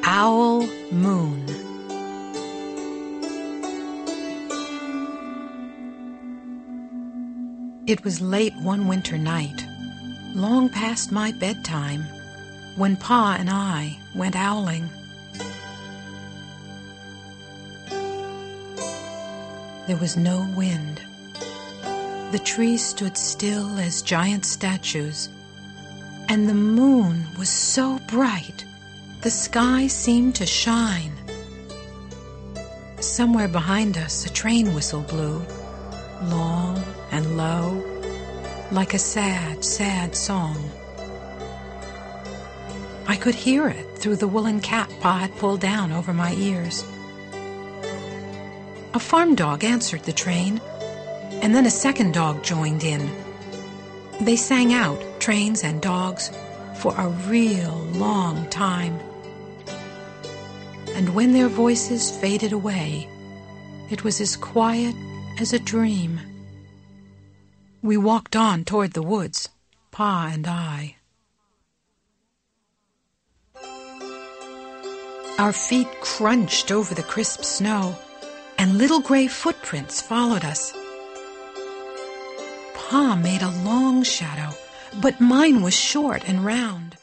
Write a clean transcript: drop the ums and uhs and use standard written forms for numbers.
Owl Moon. It was late one winter night, long past my bedtime, when Pa and I went owling. There was no wind. The trees stood still as giant statues, and the moon was so bright the sky seemed to shine. Somewhere behind us a train whistle blew, long and low, like a sad, sad song. I could hear it through the woolen cap Pa had pulled down over my ears. A farm dog answered the train, and then a second dog joined in. They sang out, trains and dogs, for a real long time. And when their voices faded away, it was as quiet as a dream. We walked on toward the woods, Pa and I. Our feet crunched over the crisp snow, and little gray footprints followed us. Pa made a long shadow, but mine was short and round.